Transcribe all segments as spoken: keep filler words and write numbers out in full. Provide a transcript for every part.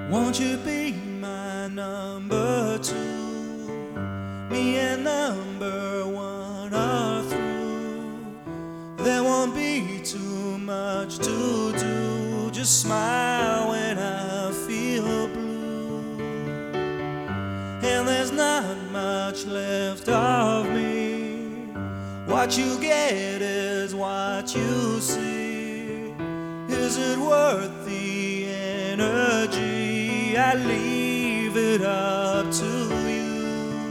Won't you be my number two? Me and number one are through. There won't be too much to do. Just smile when I feel blue. And there's not much left of me. What you get is what you see. Is it worth the energy? I leave it up to you.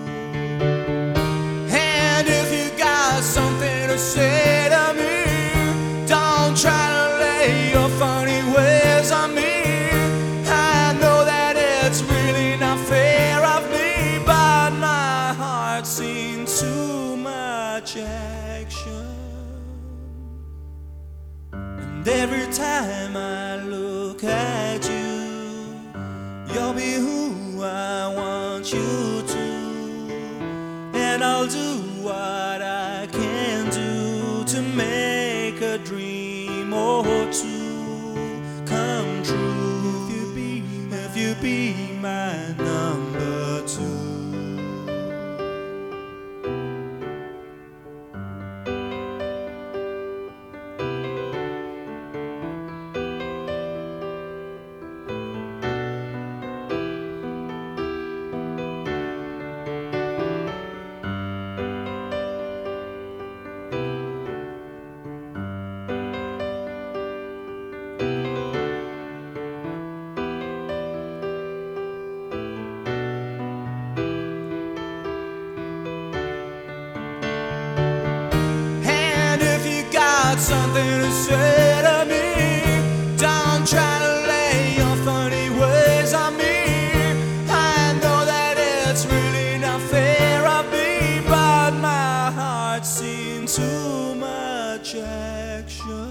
And if you got something to say to me, don't try to lay your funny ways on me. I know that it's really not fair of me, but my heart's seen too much action. And every time I look at you, you'll be who I want you to. And I'll do what I can do to make a dream or two come true. If you be, if you be my number two. Something to say to me, don't try to lay your funny ways on me. I know that it's really not fair of me, but my heart's seen too much action.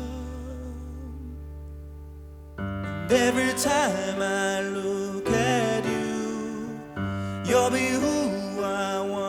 And every time I look at you, you'll be who I want